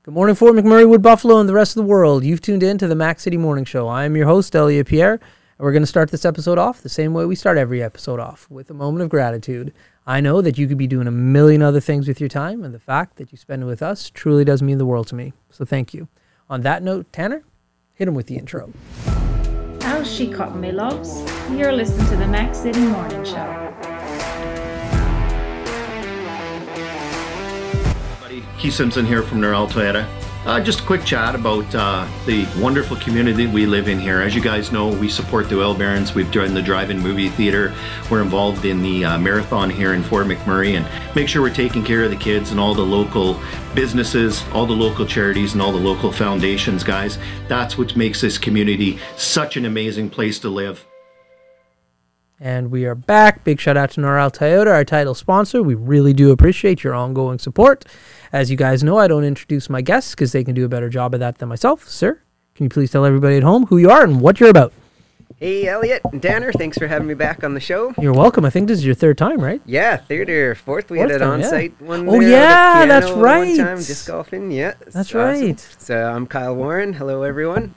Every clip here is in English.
Good morning, Fort McMurray, Wood Buffalo, and the rest of the world. You've tuned in to the Mac City Morning Show. I am your host, Elliot Pierre, and we're going to start this episode off the same way we start every episode off, with a moment of gratitude. I know that you could be doing a million other things with your time, and the fact that you spend it with us truly does mean the world to me. So thank you. On that note, Tanner, hit him with the intro. How's she cutting me, loves? You're listening to the Mac City Morning Show. Keith Simpson here from Norel Toyota. Just a quick chat about the wonderful community we live in here. As you guys know, we support the Oil Barons. We've joined the drive-in movie theater. We're involved in the marathon here in Fort McMurray, and make sure we're taking care of the kids and all the local businesses, all the local charities, and all the local foundations, guys. That's what makes this community such an amazing place to live. And we are back. Big shout out to Norel Toyota, our title sponsor. We really do appreciate your ongoing support. As you guys know, I don't introduce my guests because they can do a better job of that than myself. Sir, can you please tell everybody at home who you are and what you're about? Hey, Elliot and Tanner, thanks for having me back on the show. You're welcome. I think this is your third time, right? Yeah, third or fourth. We had it on site one. Oh, yeah, that's right. One time, disc golfing. Yeah, that's right. So I'm Kyle Warren. Hello, everyone.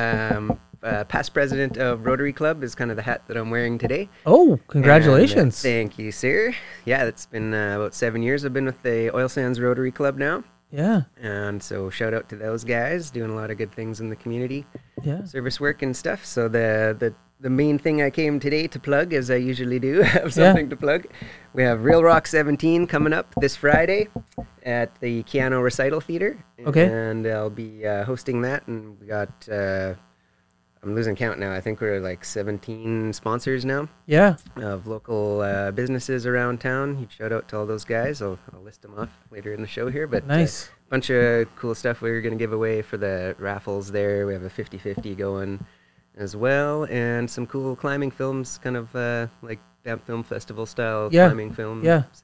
Past president of Rotary Club is kind of the hat that I'm wearing today. Oh, congratulations. Thank you, sir. Yeah, it's been about 7 years I've been with the Oil Sands Rotary Club now. Yeah. And so shout out to those guys doing a lot of good things in the community. Yeah. Service work and stuff. So the main thing I came today to plug, as I usually do, have something to plug. We have Real Rock 17 coming up this Friday at the Keano Recital Theater. Okay. And I'll be hosting that. And we got... I'm losing count now. I think we're like 17 sponsors now. Yeah. Of local businesses around town. Huge shout out to all those guys. I'll list them off later in the show here. But nice. Bunch of cool stuff we're going to give away for the raffles there. We have a 50-50 going as well. And some cool climbing films, kind of like Banff Film Festival style climbing films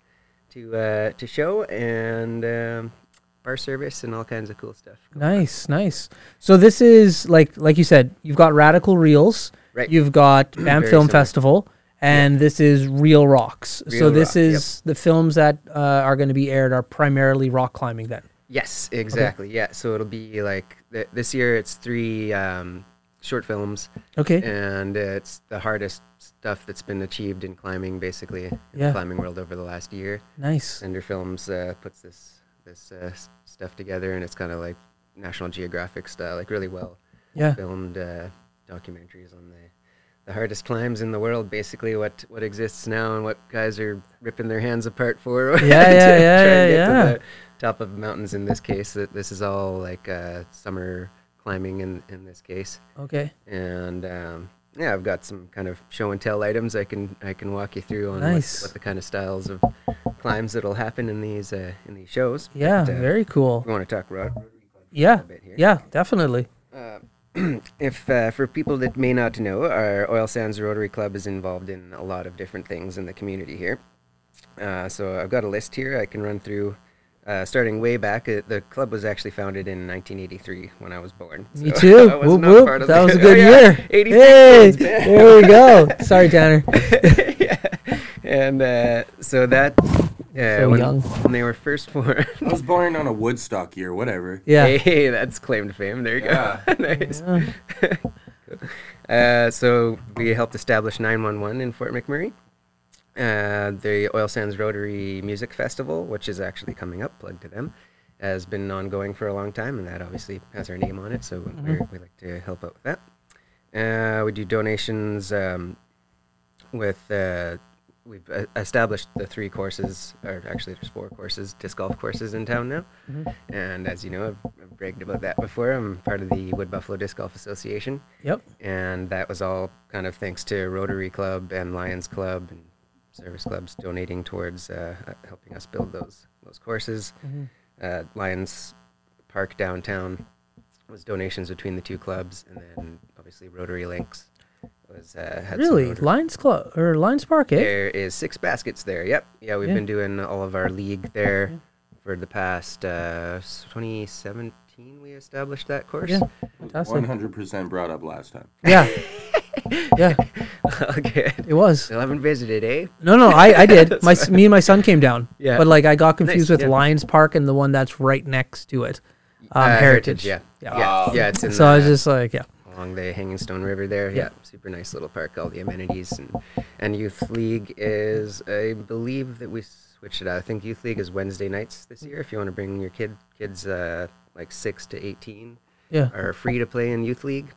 to show. And... bar service and all kinds of cool stuff. Nice. So this is like you said, you've got Radical Reels, right? You've got Banff Film Festival, and this is Real Rocks. So this is the films that are going to be aired are primarily rock climbing then. Yes, exactly. Okay. Yeah, so it'll be like this year. It's 3 short films. Okay. And it's the hardest stuff that's been achieved in climbing, basically, in the climbing world over the last year. Nice. Sender Films puts this stuff together, and it's kind of like National Geographic style, like really well filmed documentaries on the hardest climbs in the world, basically what exists now and what guys are ripping their hands apart for. To the top of mountains in this case. This is all like summer climbing in this case. Okay. And I've got some kind of show and tell items I can walk you through on what the kind of styles of climbs that'll happen in these shows. Yeah, but, very cool. We want to talk Rotary Club a bit here. Yeah, definitely. If for people that may not know, our Oil Sands Rotary Club is involved in a lot of different things in the community here. So I've got a list here I can run through. Starting way back, the club was actually founded in 1983 when I was born. Me too. That was a good year. 86. Hey, there we go. Sorry, Tanner. And so that... so young. When they were first born. I was born on a Woodstock year, whatever. Yeah. Hey, that's claim to fame. There you go. Nice. Yeah. So we helped establish 911 in Fort McMurray. The Oil Sands Rotary Music Festival, which is actually coming up, plug to them, has been ongoing for a long time, and that obviously has our name on it, so we like to help out with that. We do donations we've established the 3 courses, or actually there's 4 courses, disc golf courses in town now. And as you know, I've bragged about that before. I'm part of the Wood Buffalo Disc Golf Association. Yep. And that was all kind of thanks to Rotary Club and Lions Club and service clubs donating towards helping us build those courses. Lions Park downtown was donations between the 2 clubs, and then obviously Rotary Links was had really Lions Club or Lions Park. There is 6 baskets there. Yep. Yeah, we've been doing all of our league there for the past 2017. We established that course. Yeah, fantastic. 100% brought up last time. Yeah. Yeah. Okay. It was. Still haven't visited, eh? No, I did. Me and my son came down. Yeah. But like I got confused Nice, with Lions Park and the one that's right next to it. Heritage. Yeah. Yeah. Yeah, it's in So I was just like, yeah. along the Hanging Stone River there. Yeah. Yeah, super nice little park, all the amenities. And Youth League is, I believe that we switched it out. I think Youth League is Wednesday nights this year. If you want to bring your kids like 6 to 18 Yeah. are free to play in Youth League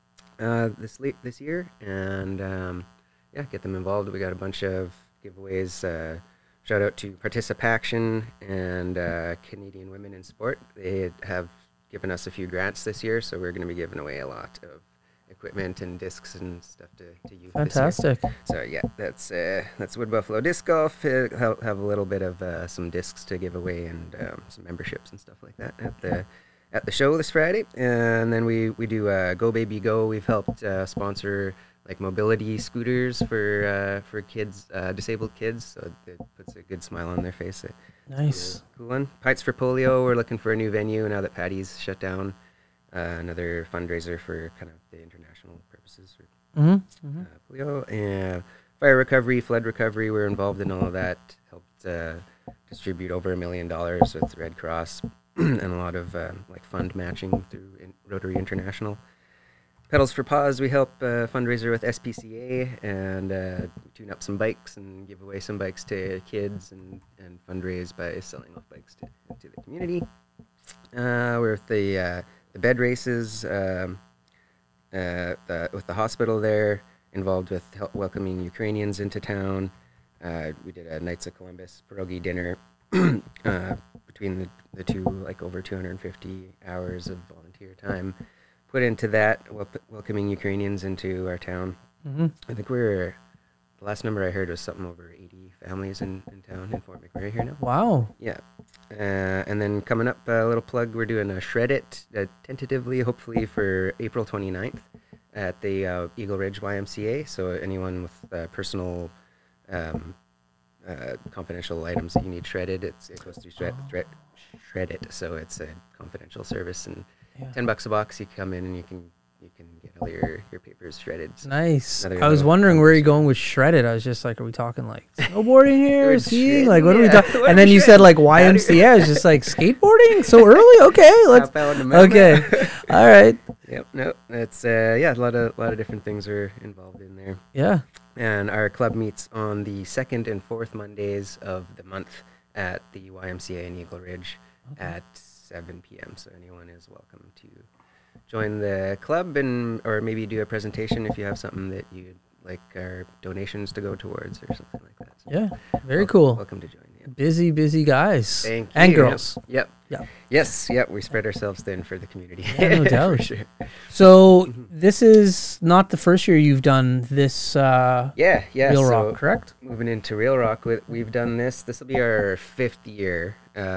this year. And yeah, get them involved. We got a bunch of giveaways. Shout out to Participaction and Canadian Women in Sport. They have given us a few grants this year, so we're going to be giving away a lot of equipment and discs and stuff to youth Fantastic. this year. So yeah, that's Wood Buffalo Disc Golf. Have a little bit of some discs to give away and some memberships and stuff like that at the show this Friday. And then we do Go Baby Go. We've helped sponsor like mobility scooters for kids, disabled kids, so it puts a good smile on their face. Nice. Cool one. Pints for Polio. We're looking for a new venue now that Patty's shut down. Another fundraiser for kind of the international purposes for polio. And fire recovery, flood recovery. We're involved in all of that. Helped distribute over $1 million with Red Cross and a lot of like fund matching through Rotary International. Pedals for Paws, we help fundraiser with SPCA and tune up some bikes and give away some bikes to kids and fundraise by selling off bikes to the community. We're with the bed races with the hospital there, involved with welcoming Ukrainians into town. We did a Knights of Columbus pierogi dinner between the two, like over 250 hours of volunteer time put into that, welcoming Ukrainians into our town. I think the last number I heard was something over 80 families in town in Fort McMurray here now. Wow. Yeah. And then coming up, a little plug, we're doing a Shred It tentatively, hopefully for April 29th at the Eagle Ridge YMCA. So anyone with personal confidential items that you need shredded, it goes through Shred It. So it's a confidential service, and $10 a box. You come in and you can get all your papers shredded. Nice. I was wondering where you're going with shredded. I was just like, are we talking like snowboarding here, skiing? Like, what are we talking? And then you said like YMCA. I was just like, skateboarding so early? Okay, let's. Okay, all right. Yep. No, it's a lot of different things are involved in there. Yeah. And our club meets on the 2nd and 4th Mondays of the month at the YMCA in Eagle Ridge at 7 p.m. So anyone is welcome to join the club or maybe do a presentation if you have something that you'd like our donations to go towards or something like that. So yeah, very cool. Welcome to join. Yep. Busy guys. Thank you. And girls. Yep. Yeah. Yes. Yep. We spread ourselves thin for the community. Yeah, no doubt. For sure. So this is not the first year you've done this. Real Rock, correct? Moving into Real Rock, we've done this. This will be our 5th year.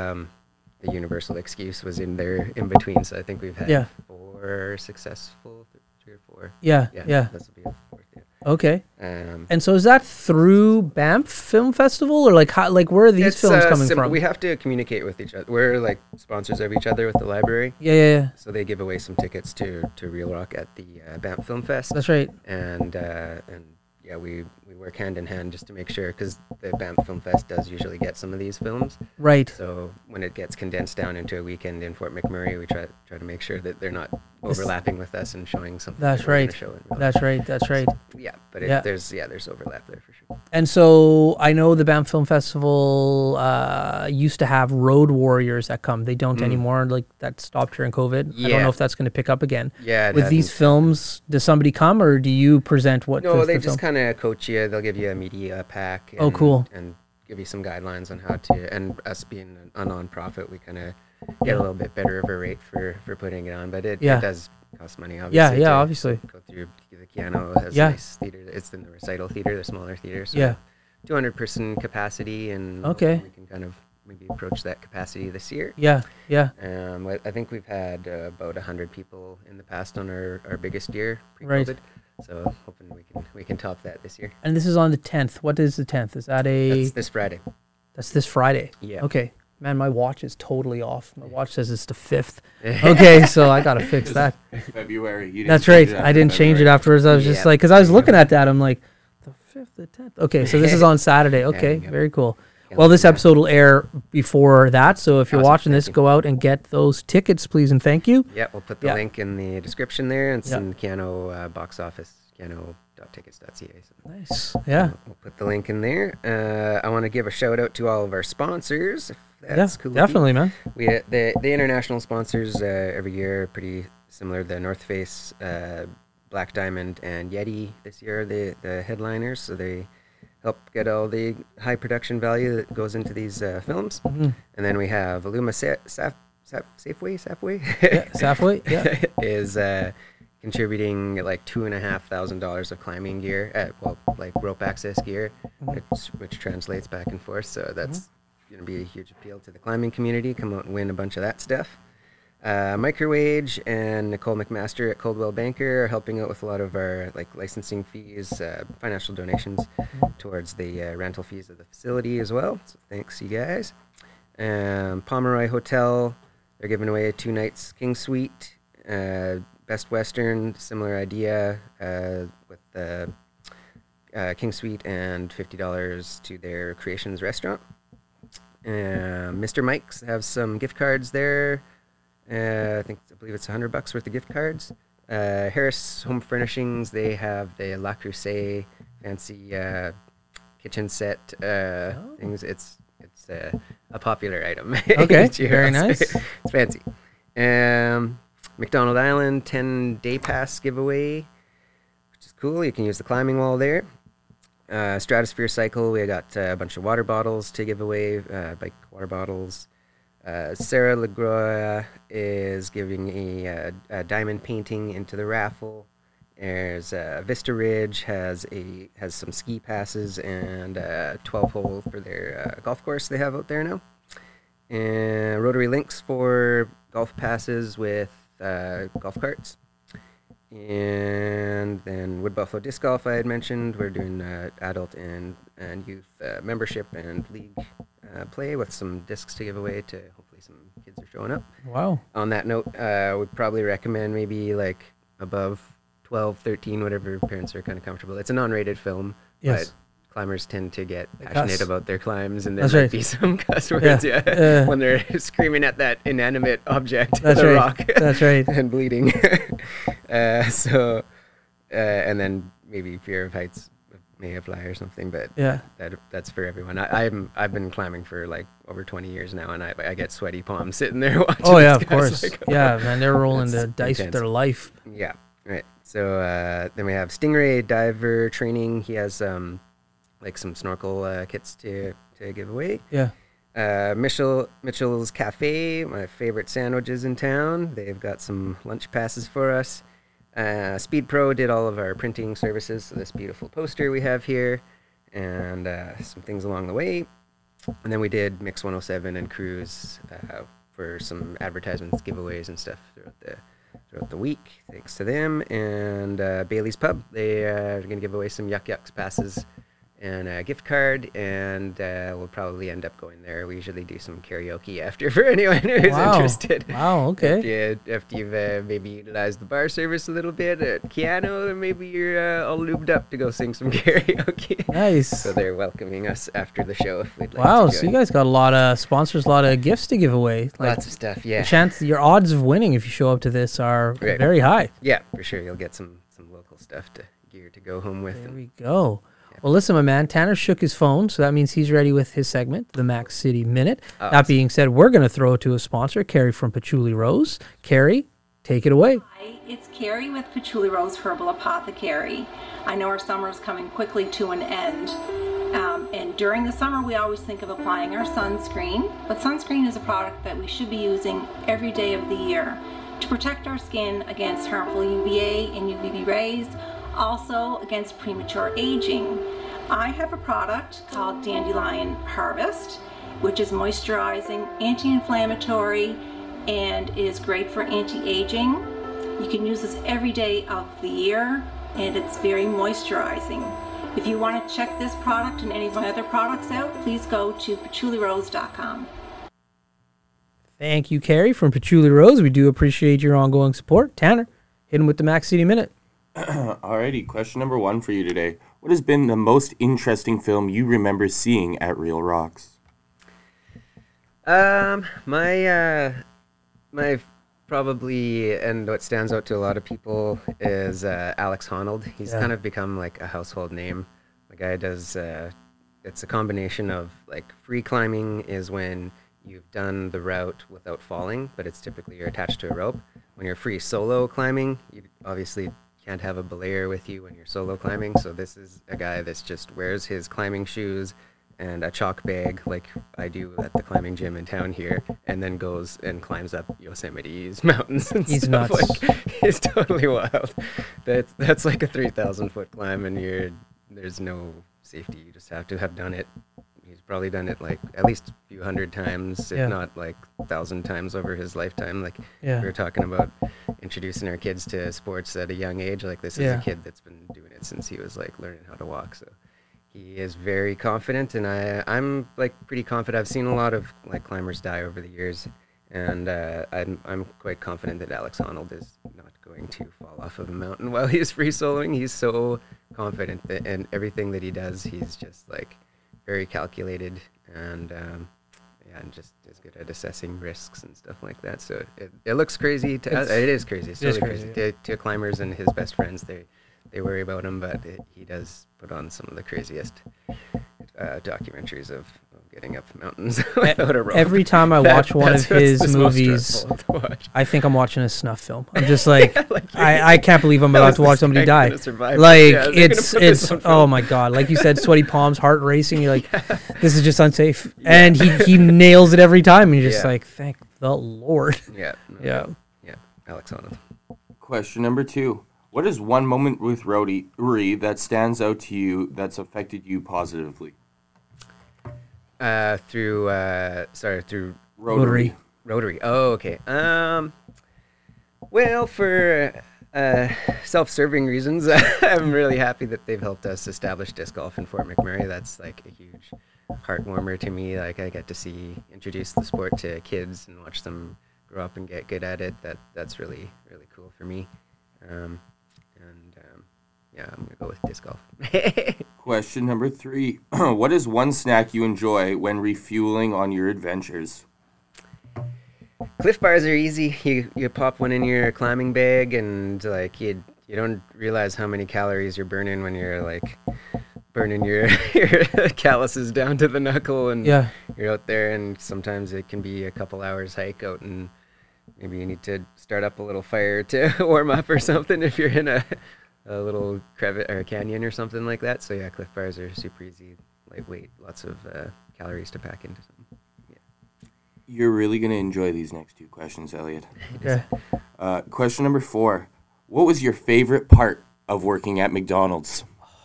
The Universal Excuse was in there in between, so I think we've had 4 successful, 3 or 4. Yeah. This will be our 4th. Yeah. Okay. And so is that through Banff Film Festival, or like how, like where are these films coming from? We have to communicate with each other. We're like sponsors of each other with the library. Yeah. So they give away some tickets to Real Rock at the Banff Film Fest. That's right. And yeah, we work hand in hand just to make sure, because the Banff Film Fest does usually get some of these films. Right. So when it gets condensed down into a weekend in Fort McMurray, we try to make sure that they're not overlapping with us and showing something. That's right. That's right. Yeah, but there's overlap there for sure. And so I know the Banff Film Festival used to have Road Warriors that come. They don't anymore. Like that stopped during COVID. Yeah. I don't know if that's going to pick up again. Yeah. With these films, does somebody come, or do you present what? No, they just kind of coach you. They'll give you a media pack. And, cool. And give you some guidelines on how to. And us being a nonprofit, we kind of get a little bit better of a rate for putting it on. But it does cost money, obviously. Yeah, obviously. Go through the Keanu has a nice theater. It's in the Recital Theater, the smaller theater. So 200-person capacity, and we can kind of maybe approach that capacity this year. Yeah. I think we've had about 100 people in the past on our biggest year pre-COVID. Right. So hoping we can top that this year. And this is on the 10th. What is the 10th? Is that That's this Friday. That's this Friday. Yeah. Okay. Man, my watch is totally off. My watch says it's the 5th. Okay, so I gotta fix that. February. That's right. I didn't change it afterwards. I was just like, because I was looking at that, I'm like, the 5th, the 10th. Okay, so this is on Saturday. Okay, very cool. Well, this episode will air before that, so if you're Awesome, watching thank this, you. go out and get those tickets, please and thank you. Yeah, we'll put the link in the description there. It's Yeah. in Keanu box office, keanu.tickets.ca. So Nice. Yeah. we'll put the link in there. I want to give a shout out to all of our sponsors. If that's cool with you. Definitely, man. We the international sponsors every year are pretty similar. The North Face, Black Diamond, and Yeti this year, the headliners. So they help get all the high production value that goes into these films. Mm-hmm. And then we have Illuma Safeway Yeah, Safeway. Yeah. is contributing like $2,500 of climbing gear, like rope access gear, which translates back and forth. So that's going to be a huge appeal to the climbing community. Come out and win a bunch of that stuff. Microwage and Nicole McMaster at Coldwell Banker are helping out with a lot of our like licensing fees, financial donations towards the rental fees of the facility as well. So thanks, you guys. Pomeroy Hotel, they're giving away a 2 nights King Suite. Best Western, similar idea with the King Suite and $50 to their Creations restaurant. Mr. Mike's have some gift cards there. I believe it's $100 worth of gift cards. Harris Home Furnishings, they have the La Crusade fancy kitchen set things. It's a popular item. Okay, each year. very nice. It's fancy. McDonald Island 10-day pass giveaway, which is cool. You can use the climbing wall there. Stratosphere Cycle, we got a bunch of water bottles to give away, bike water bottles. Sarah LaGroix is giving a diamond painting into the raffle. There's Vista Ridge has some ski passes and 12-hole for their golf course they have out there now. And Rotary Links for golf passes with golf carts. And then Wood Buffalo Disc Golf I had mentioned. We're doing adult and youth membership and league play with some discs to give away to hopefully some kids are showing up. Wow. On that note, would probably recommend maybe like above 12, 13, whatever parents are kind of comfortable. It's a non-rated film, Yes. but climbers tend to get They passionate cuss. about their climbs, and there That's might right. be some cuss words when they're screaming at that inanimate object, That's the right. rock, That's right. and bleeding. And then maybe fear of heights may apply or something, but Yeah. that's for everyone. I've been climbing for like over 20 years now, and I get sweaty palms sitting there watching. Oh yeah, these of guys, course. like, Yeah, man, they're rolling the It's dice with intense. their life. Yeah, right. So then we have Stingray diver training. He has like some snorkel kits to give away. Yeah. Mitchell's Cafe, my favorite sandwiches in town. They've got some lunch passes for us. Speed Pro did all of our printing services, so this beautiful poster we have here, and some things along the way. And then we did Mix 107 and Cruise for some advertisements, giveaways, and stuff throughout the week. Thanks to them. And Bailey's Pub, they are going to give away some Yuck Yucks passes and a gift card, and we'll probably end up going there. We usually do some karaoke after for anyone who's interested. Wow, okay. After you've maybe utilized the bar service a little bit at Keanu, then maybe you're all lubed up to go sing some karaoke. Nice. So they're welcoming us after the show if we'd like Wow, to so join. you guys got a lot of sponsors, a lot of gifts to give away. Like, Lots of stuff, yeah. your odds of winning if you show up to this are Right. very high. Yeah, for sure. You'll get some local stuff gear to go home with. There we go. Well, listen, my man, Tanner shook his phone, so that means he's ready with his segment, the Mac City Minute. That being said, we're going to throw it to a sponsor, Carrie from Patchouli Rose. Carrie, take it away. Hi, it's Carrie with Patchouli Rose Herbal Apothecary. I know our summer is coming quickly to an end. And during the summer, we always think of applying our sunscreen. But sunscreen is a product that we should be using every day of the year to protect our skin against harmful UVA and UVB rays, also against premature aging. I have a product called Dandelion Harvest, which is moisturizing, anti-inflammatory, and is great for anti-aging. You can use this every day of the year, and it's very moisturizing. If you want to check this product and any of my other products out, please go to patchoulirose.com. Thank you, Carrie from Patchouli Rose. We do appreciate your ongoing support. Tanner, hit him with the Mac City Minute. Alrighty, question number 1 for you today. What has been the most interesting film you remember seeing at Real Rocks? My probably, and what stands out to a lot of people is Alex Honnold. He's kind of become like a household name. The guy does, it's a combination of like free climbing is when you've done the route without falling, but it's typically you're attached to a rope. When you're free solo climbing, you obviously can't have a belayer with you when you're solo climbing. So this is a guy that's just wears his climbing shoes and a chalk bag like I do at the climbing gym in town here, and then goes and climbs up Yosemite's mountains and He's stuff. nuts. Like, he's totally wild. That's like a 3,000 foot climb, and there's no safety. You just have to have done it. He's probably done it like at least a few hundred times, if not like 1,000 times over his lifetime. Like we were talking about introducing our kids to sports at a young age. Like this is a kid that's been doing it since he was like learning how to walk. So he is very confident, and I'm like pretty confident. I've seen a lot of like climbers die over the years, and I'm quite confident that Alex Honnold is not going to fall off of a mountain while he's free soloing. He's so confident that, and everything that he does, he's just like very calculated, and and just is good at assessing risks and stuff like that. So it looks crazy to us. It is crazy. It's totally crazy. To climbers and his best friends, they worry about him, but he does put on some of the craziest documentaries of getting up mountains without a rope. Every time I watch one of his movies, I think I'm watching a snuff film. I'm just like, I can't believe I'm about to watch somebody die. Like it's oh my god, like you said, sweaty palms, heart racing. You're like, this is just unsafe, and he nails it every time. And you're just like, thank the Lord. Yeah. Alex Honnold. Question number 2. What is one moment with Rory that stands out to you that's affected you positively? Through Rotary. Oh, okay. Well, for self-serving reasons, I'm really happy that they've helped us establish disc golf in Fort McMurray. That's like a huge heart warmer to me. Like I get to introduce the sport to kids and watch them grow up and get good at it. That's really, really cool for me. I'm gonna go with disc golf. Question number 3. What is one snack you enjoy when refueling on your adventures? Cliff bars are easy. You pop one in your climbing bag, and like you don't realize how many calories you're burning when you're like burning your calluses down to the knuckle, and you're out there, and sometimes it can be a couple hours hike out, and maybe you need to start up a little fire to warm up or something if you're in a little crevice or a canyon or something like that. So yeah, Cliff bars are super easy, lightweight, lots of calories to pack into something. Yeah. You're really going to enjoy these next 2 questions, Elliot. Okay. Question number 4. What was your favorite part of working at McDonald's?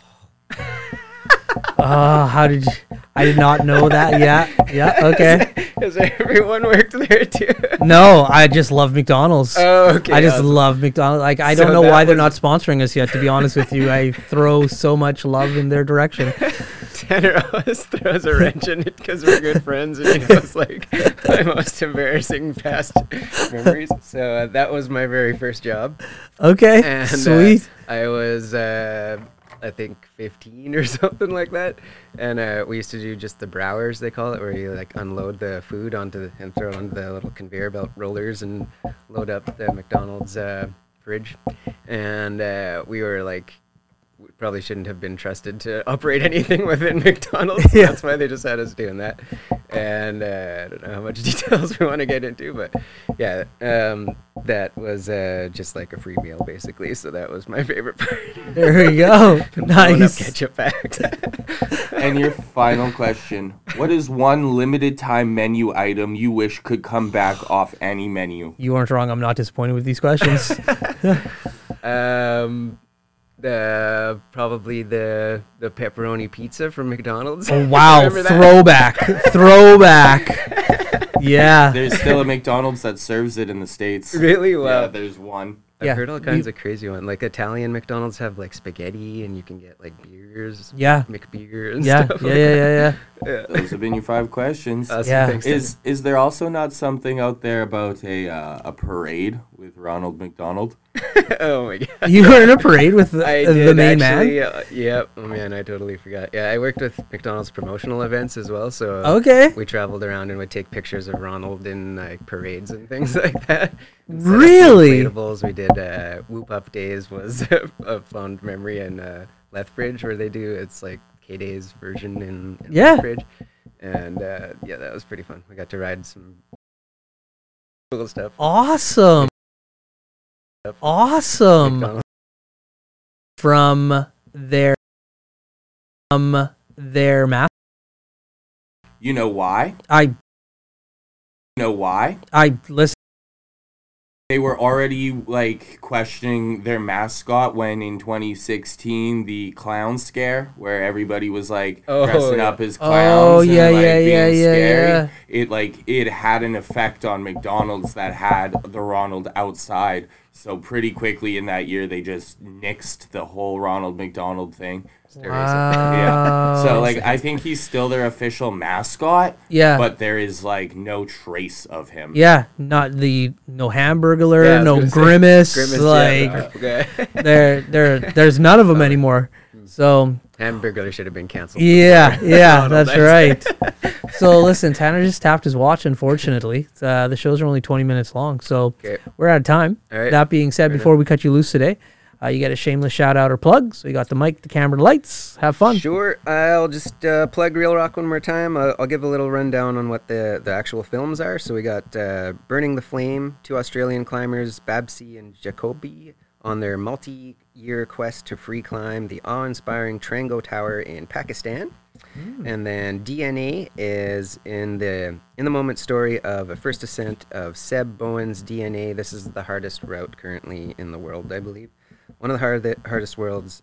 How did you... I did not know that. Yeah, okay. Has everyone worked there too? No, I just love McDonald's. Oh, okay. I just love McDonald's. Like, I don't know why they're not sponsoring us yet, to be honest with you. I throw so much love in their direction. Tanner always throws a wrench in it because we're good friends, and he knows like my most embarrassing past memories. So that was my very first job. Okay, and, sweet. I was... I think 15 or something like that, and we used to do just the browers, they call it, where you like unload the food and throw it onto the little conveyor belt rollers and load up the McDonald's fridge. And we were like, we probably shouldn't have been trusted to operate anything within McDonald's. So that's why they just had us doing that. And I don't know how much details we want to get into, but yeah, that was just like a free meal basically. So that was my favorite part. There we go. Nice. Ketchup bags. And your final question: what is one limited time menu item you wish could come back off any menu? You weren't wrong. I'm not disappointed with these questions. Probably the pepperoni pizza from McDonald's. Oh wow, throwback. Yeah. There's still a McDonald's that serves it in the States. Really? Wow. Yeah, there's one. I've heard all kinds of crazy ones. Like Italian McDonald's have like spaghetti, and you can get like beers. Yeah. McBeer and stuff. Yeah. Those have been your 5 questions. Is there also not something out there about a parade with Ronald McDonald? Oh my God. You were in a parade with the main actually, man? Yeah. Oh man, I totally forgot. Yeah, I worked with McDonald's promotional events as well. So okay. We traveled around and would take pictures of Ronald in like parades and things like that. Really? Inflatables. We did Whoop Up Days was a fond memory in Lethbridge where they do it's like K-Day's version in Lethbridge. And that was pretty fun. We got to ride some cool stuff. Awesome. From their math. You know why? I listen. They were already like questioning their mascot when in 2016 the clown scare where everybody was like dressing up as clowns and being scary. It had an effect on McDonald's that had the Ronald outside. So pretty quickly in that year they just nixed the whole Ronald McDonald thing. Wow. Yeah. So like I think he's still their official mascot. Yeah. But there is like no trace of him. Yeah. Not no Hamburglar, no Grimace. Like there's none of them anymore. So Hamburglar should have been canceled. Yeah, that's right. So listen, Tanner just tapped his watch, unfortunately. The shows are only 20 minutes long, so we're out of time. All right. That being said, before we cut you loose today, you get a shameless shout out or plug. So you got the mic, the camera, the lights. Have fun. Sure. I'll just plug Reel Rock one more time. I'll give a little rundown on what the actual films are. So we got Burning the Flame, 2 Australian climbers, Babsy and Jacoby, on their multi-year quest to free climb the awe-inspiring Trango Tower in Pakistan. And then DNA is in the moment story of a first ascent of Seb Bowen's DNA. This is the hardest route currently in the world, I believe. One of the hardest routes,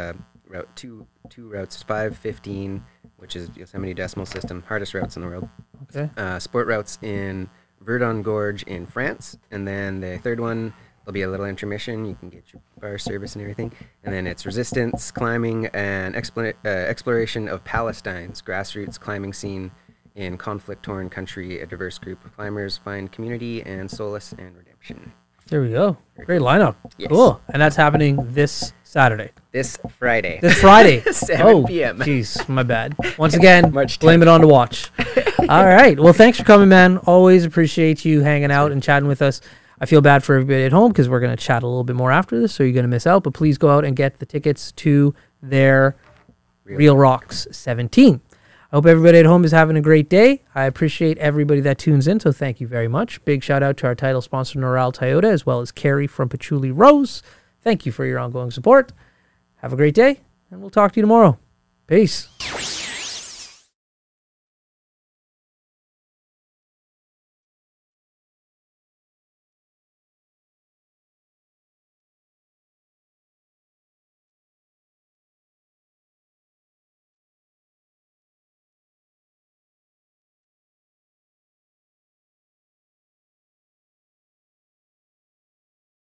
two routes, 515, which is Yosemite Decimal System, hardest routes in the world. Okay. Sport routes in Verdun Gorge in France. And then the third one, there'll be a little intermission. You can get your bar service and everything. And then it's resistance, climbing, and exploration of Palestine's grassroots climbing scene in conflict-torn country. A diverse group of climbers find community and solace and redemption. There we go. Great lineup. Yes. Cool. And that's happening this Saturday. This Friday. 7 p.m. Jeez, my bad. Once again, blame it on the watch. All right. Well, thanks for coming, man. Always appreciate you hanging out and chatting with us. I feel bad for everybody at home because we're going to chat a little bit more after this, so you're going to miss out. But please go out and get the tickets to their Reel Rocks 17. I hope everybody at home is having a great day. I appreciate everybody that tunes in, so thank you very much. Big shout out to our title sponsor, Noral Toyota, as well as Carrie from Patchouli Rose. Thank you for your ongoing support. Have a great day, and we'll talk to you tomorrow. Peace.